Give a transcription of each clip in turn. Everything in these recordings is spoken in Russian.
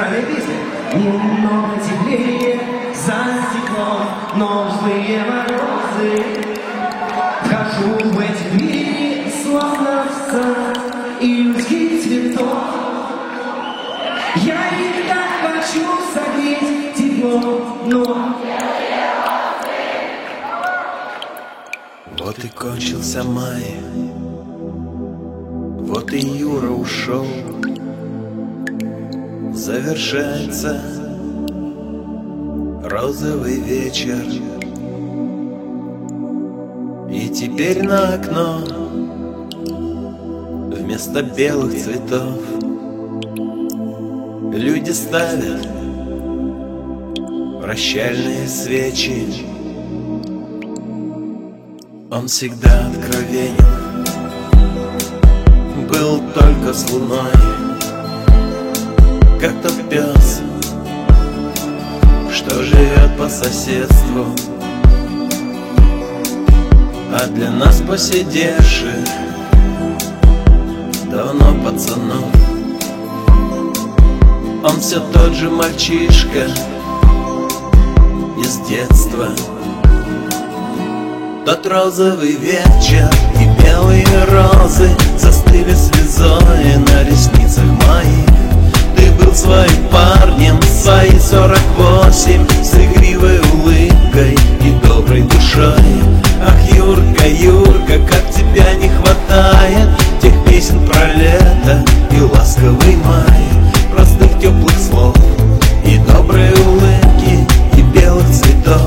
правильная песня. Немного теплее за стеклом, но злые морозы. Хожу в эти дни, словно в сад июльских цветов. Я не так хочу согреть тепло, но... Вот и кончился май, вот и Юра ушел. Завершается розовый вечер, и теперь на окно вместо белых цветов люди ставят прощальные свечи. Он всегда откровенен, был только с луной, как тот пес, что живет по соседству. А для нас посидевших давно пацанов, он все тот же мальчишка из детства. Тот розовый вечер и белые розы застыли слезой на ресницах моих. Ты был своим парнем, свои 48, с игривой улыбкой и доброй душой. Ах, Юрка, Юрка, как тебя не хватает тех песен про лето и ласковый май, простых теплых слов и доброй улыбки и белых цветов.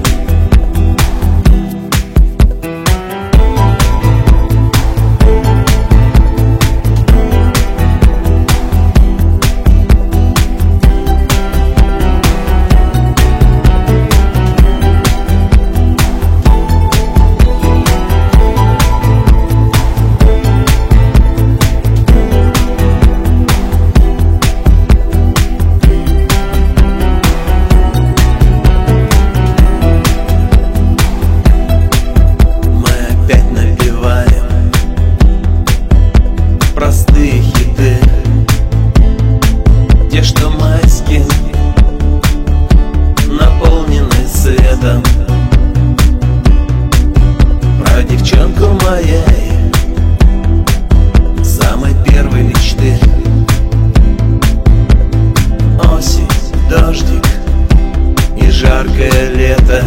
Про девчонку моей самой первой мечты. Осень, дождик и жаркое лето.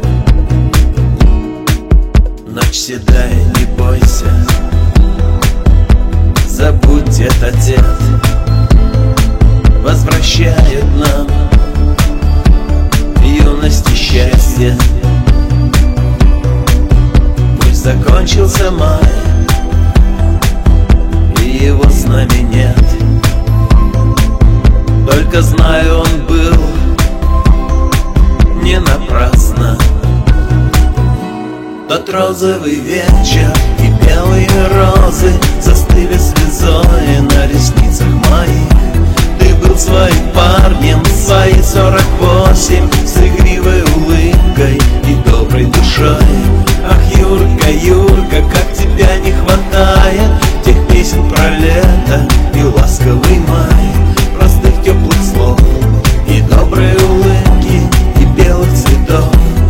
Ночь седая, не бойся, забудь этот дед. Возвращает нам юность и счастье. Пусть закончился май, и его с нами нет. Только знаю, он был не напрасно. Тот розовый вечер и белые розы застыли слезой на ресницах моих. Ты был своим парнем, свои 48, с игривой улыбкой и доброй душой. Ах, Юрка, Юрка, как тебя не хватает тех песен про лето и ласковый май, простых теплых слов и доброй улыбки и белых цветов.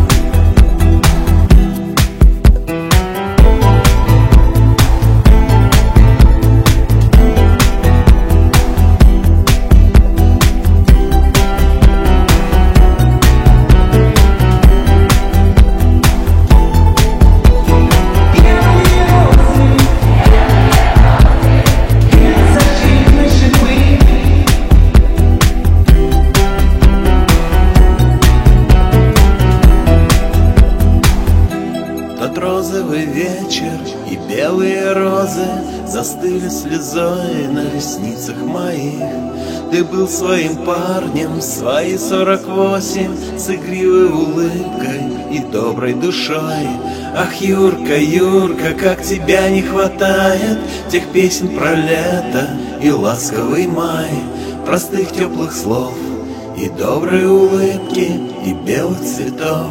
Розовый вечер и белые розы застыли слезой на ресницах моих. Ты был своим парнем, свои 48, с игривой улыбкой и доброй душой. Ах, Юрка, Юрка, как тебя не хватает тех песен про лето и ласковый май, простых теплых слов и доброй улыбки и белых цветов.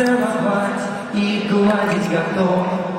целовать и гладить готов.